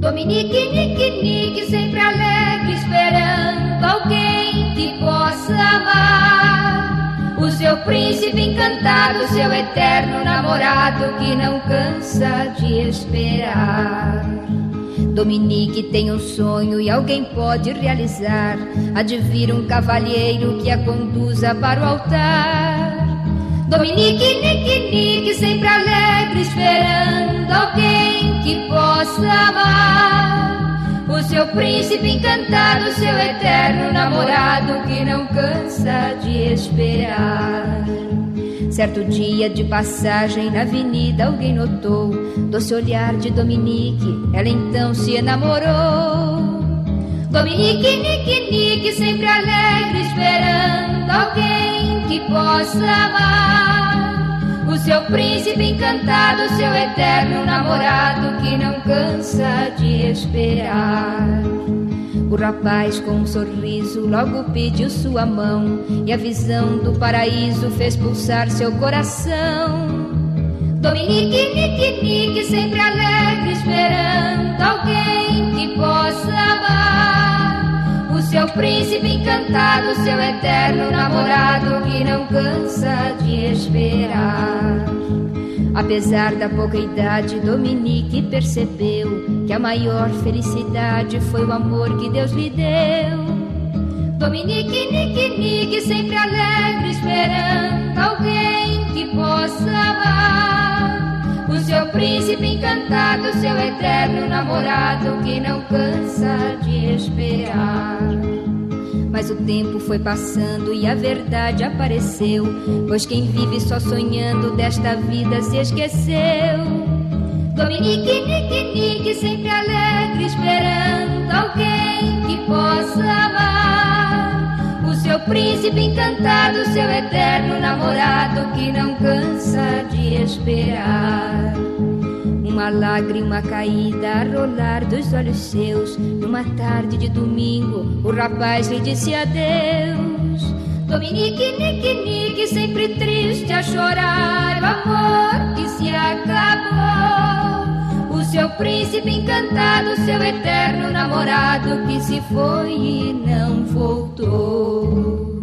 Dominique, Nique, Nique, sempre alegre, esperando alguém que possa amar. O seu príncipe encantado, seu eterno namorado que não cansa de esperar. Dominique tem um sonho e alguém pode realizar. Há de vir um cavalheiro que a conduza para o altar. Dominique, Nique, Nique, sempre alegre, esperando alguém que possa amar. O seu príncipe encantado, seu eterno namorado que não cansa de esperar. Certo dia de passagem na avenida alguém notou doce olhar de Dominique, ela então se enamorou. Dominique, Nique, Nique, sempre alegre, esperando alguém que possa amar. O seu príncipe encantado, seu eterno namorado que não cansa de esperar. O rapaz com um sorriso logo pediu sua mão e a visão do paraíso fez pulsar seu coração. Dominique, Nique, Nique, sempre alegre, esperando alguém que possa amar. O seu príncipe encantado, seu eterno namorado que não cansa de esperar. Apesar da pouca idade, Dominique percebeu que a maior felicidade foi o amor que Deus lhe deu. Dominique, Nique, Nique, sempre alegre, esperando alguém que possa amar. O seu príncipe encantado, seu eterno namorado que não cansa de esperar. Mas o tempo foi passando e a verdade apareceu, pois quem vive só sonhando desta vida se esqueceu. Dominique, Nique, Nique, sempre alegre, esperando alguém que possa amar. O seu príncipe encantado, seu eterno namorado que não cansa de esperar. Uma lágrima caída a rolar dos olhos seus, numa tarde de domingo o rapaz lhe disse adeus. Dominique, Nique, Nique, sempre triste a chorar, o amor que se acabou. O seu príncipe encantado, seu eterno namorado que se foi e não voltou.